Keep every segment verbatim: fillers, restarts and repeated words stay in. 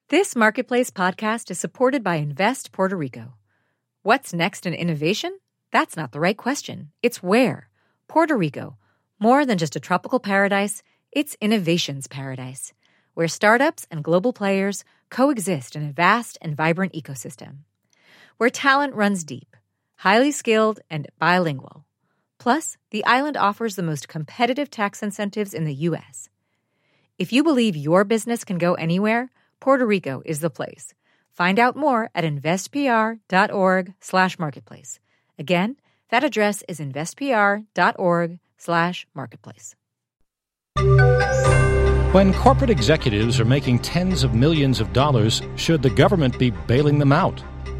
This Marketplace podcast is supported by Invest Puerto Rico. What's next in innovation? That's not the right question. It's where. Puerto Rico. More than just a tropical paradise, it's innovation's paradise, where startups and global players coexist in a vast and vibrant ecosystem. Where talent runs deep, highly skilled, and bilingual. Plus, the island offers the most competitive tax incentives in the U S. If you believe your business can go anywhere, Puerto Rico is the place. Find out more at investpr.org slash marketplace. Again, that address is investpr.org slash marketplace. When corporate executives are making tens of millions of dollars, should the government be bailing them out?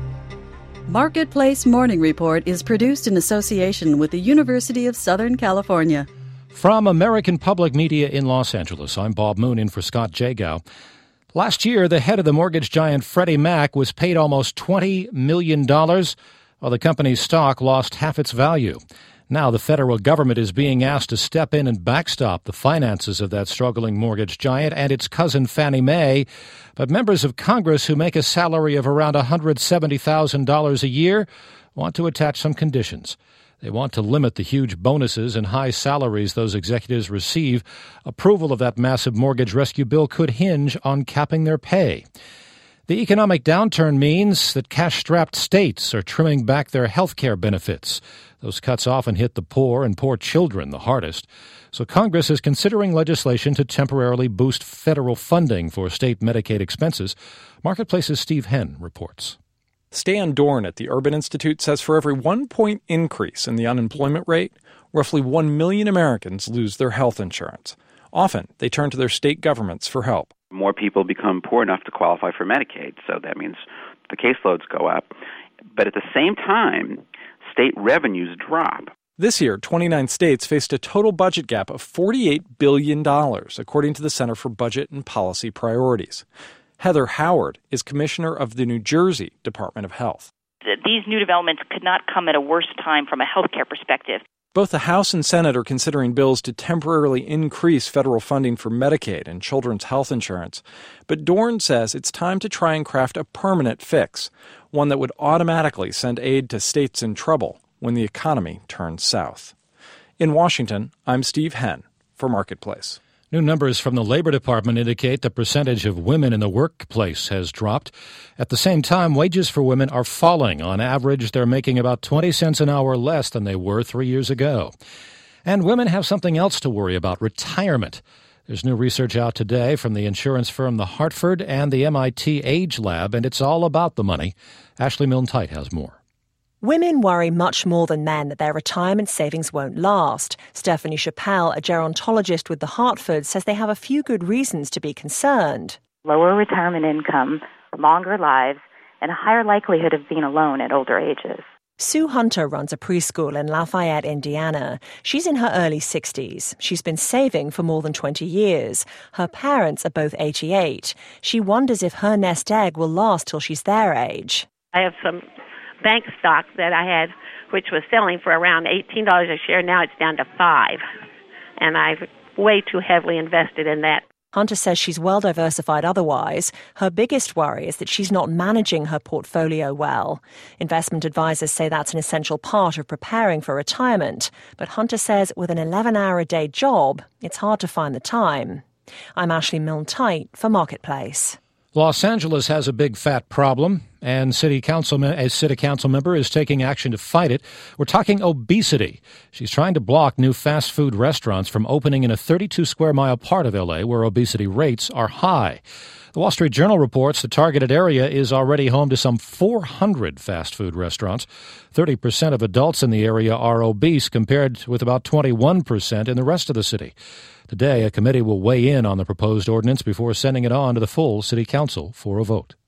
Marketplace Morning Report is produced in association with the University of Southern California. From American Public Media in Los Angeles, I'm Bob Moon in for Scott Jagow. Last year, the head of the mortgage giant Freddie Mac was paid almost twenty million dollars, while the company's stock lost half its value. Now the federal government is being asked to step in and backstop the finances of that struggling mortgage giant and its cousin Fannie Mae. But members of Congress who make a salary of around one hundred seventy thousand dollars a year want to attach some conditions. They want to limit the huge bonuses and high salaries those executives receive. Approval of that massive mortgage rescue bill could hinge on capping their pay. The economic downturn means that cash-strapped states are trimming back their health care benefits. Those cuts often hit the poor and poor children the hardest. So Congress is considering legislation to temporarily boost federal funding for state Medicaid expenses. Marketplace's Steve Henn reports. Stan Dorn at the Urban Institute says for every one-point increase in the unemployment rate, roughly one million Americans lose their health insurance. Often, they turn to their state governments for help. More people become poor enough to qualify for Medicaid, so that means the caseloads go up. But at the same time, state revenues drop. This year, twenty-nine states faced a total budget gap of forty-eight billion dollars, according to the Center for Budget and Policy Priorities. Heather Howard is commissioner of the New Jersey Department of Health. These new developments could not come at a worse time from a healthcare perspective. Both the House and Senate are considering bills to temporarily increase federal funding for Medicaid and children's health insurance. But Dorn says it's time to try and craft a permanent fix, one that would automatically send aid to states in trouble when the economy turns south. In Washington, I'm Steve Henn for Marketplace. New numbers from the Labor Department indicate the percentage of women in the workplace has dropped. At the same time, wages for women are falling. On average, they're making about twenty cents an hour less than they were three years ago. And women have something else to worry about, retirement. There's new research out today from the insurance firm The Hartford and the M I T Age Lab, and it's all about the money. Ashley Milne-Tite has more. Women worry much more than men that their retirement savings won't last. Stephanie Chappell, a gerontologist with The Hartford, says they have a few good reasons to be concerned. Lower retirement income, longer lives, and a higher likelihood of being alone at older ages. Sue Hunter runs a preschool in Lafayette, Indiana. She's in her early sixties. She's been saving for more than twenty years. Her parents are both eighty-eight. She wonders if her nest egg will last till she's their age. I have some bank stock that I had, which was selling for around eighteen dollars a share. Now it's down to five, and I've way too heavily invested in that. Hunter says she's well diversified otherwise. Her biggest worry is that she's not managing her portfolio well. Investment advisors say that's an essential part of preparing for retirement. But Hunter says with an eleven-hour-a-day job, it's hard to find the time. I'm Ashley Milne-Tite for Marketplace. Los Angeles has a big fat problem, and city council a city council member is taking action to fight it. We're talking obesity. She's trying to block new fast food restaurants from opening in a thirty-two square mile part of L A where obesity rates are high. The Wall Street Journal reports the targeted area is already home to some four hundred fast food restaurants. thirty percent of adults in the area are obese, compared with about twenty-one percent in the rest of the city. Today, a committee will weigh in on the proposed ordinance before sending it on to the full city council for a vote.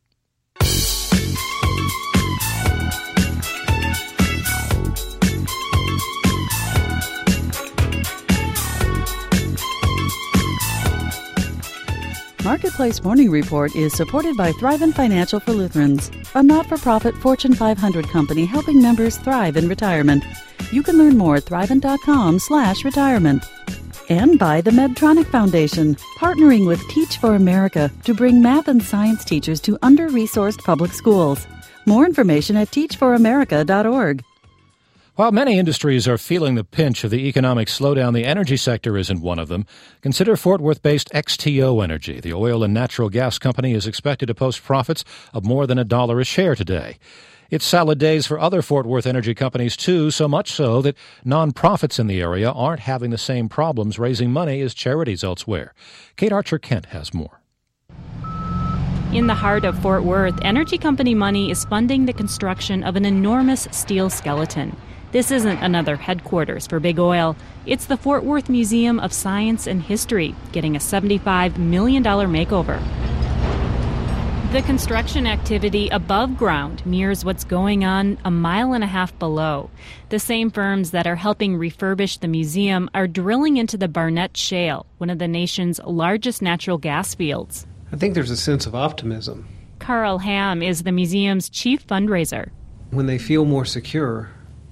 Marketplace Morning Report is supported by Thrivent Financial for Lutherans, a not-for-profit Fortune five hundred company helping members thrive in retirement. You can learn more at thrivent dot com slash retirement. And by the Medtronic Foundation, partnering with Teach for America to bring math and science teachers to under-resourced public schools. More information at teach for america dot org. While many industries are feeling the pinch of the economic slowdown, the energy sector isn't one of them. Consider Fort Worth-based X T O Energy. The oil and natural gas company is expected to post profits of more than a dollar a share today. It's salad days for other Fort Worth energy companies, too, so much so that nonprofits in the area aren't having the same problems raising money as charities elsewhere. Kate Archer-Kent has more. In the heart of Fort Worth, energy company money is funding the construction of an enormous steel skeleton. This isn't another headquarters for Big Oil. It's the Fort Worth Museum of Science and History, getting a seventy-five million dollars makeover. The construction activity above ground mirrors what's going on a mile and a half below. The same firms that are helping refurbish the museum are drilling into the Barnett Shale, one of the nation's largest natural gas fields. I think there's a sense of optimism. Carl Ham is the museum's chief fundraiser. When they feel more secure,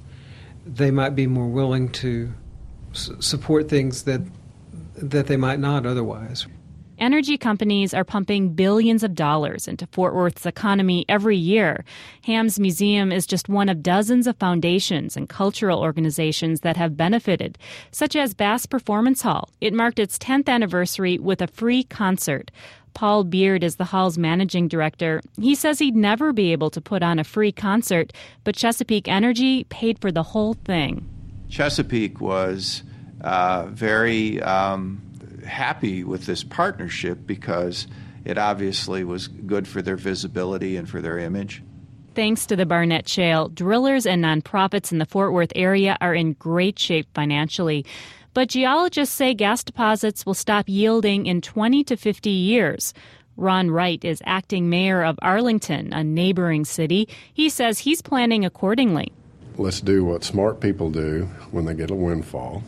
they might be more willing to s- support things that that they might not otherwise. Energy companies are pumping billions of dollars into Fort Worth's economy every year. Ham's Museum is just one of dozens of foundations and cultural organizations that have benefited, such as Bass Performance Hall. It marked its tenth anniversary with a free concert. Paul Beard is the hall's managing director. He says he'd never be able to put on a free concert, but Chesapeake Energy paid for the whole thing. Chesapeake was uh, very... Um happy with this partnership because it obviously was good for their visibility and for their image. Thanks to the Barnett Shale, drillers and nonprofits in the Fort Worth area are in great shape financially. But geologists say gas deposits will stop yielding in twenty to fifty years. Ron Wright is acting mayor of Arlington, a neighboring city. He says he's planning accordingly. Let's do what smart people do when they get a windfall.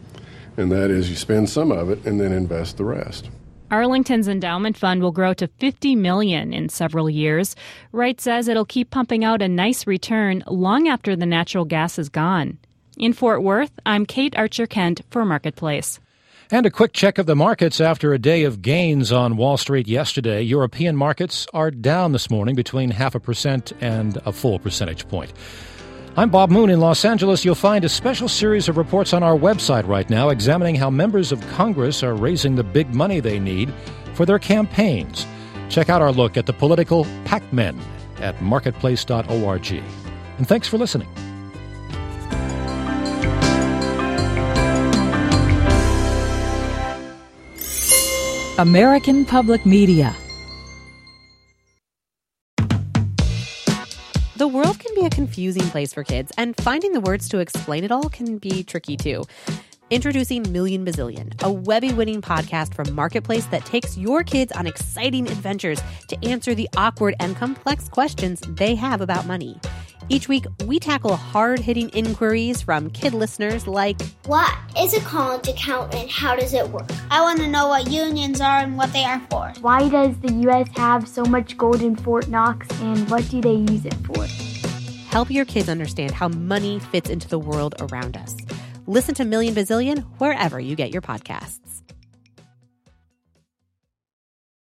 And that is you spend some of it and then invest the rest. Arlington's endowment fund will grow to fifty million dollars in several years. Wright says it'll keep pumping out a nice return long after the natural gas is gone. In Fort Worth, I'm Kate Archer-Kent for Marketplace. And a quick check of the markets after a day of gains on Wall Street yesterday. European markets are down this morning between half a percent and a full percentage point. I'm Bob Moon in Los Angeles. You'll find a special series of reports on our website right now examining how members of Congress are raising the big money they need for their campaigns. Check out our look at the political Pac-Men at marketplace dot org. And thanks for listening. American Public Media. The world can be a confusing place for kids, and finding the words to explain it all can be tricky too. Introducing Million Bazillion, a Webby-winning podcast from Marketplace that takes your kids on exciting adventures to answer the awkward and complex questions they have about money. Each week, we tackle hard-hitting inquiries from kid listeners like, what is a college account and how does it work? I want to know what unions are and what they are for. Why does the U S have so much gold in Fort Knox and what do they use it for? Help your kids understand how money fits into the world around us. Listen to Million Bazillion wherever you get your podcasts.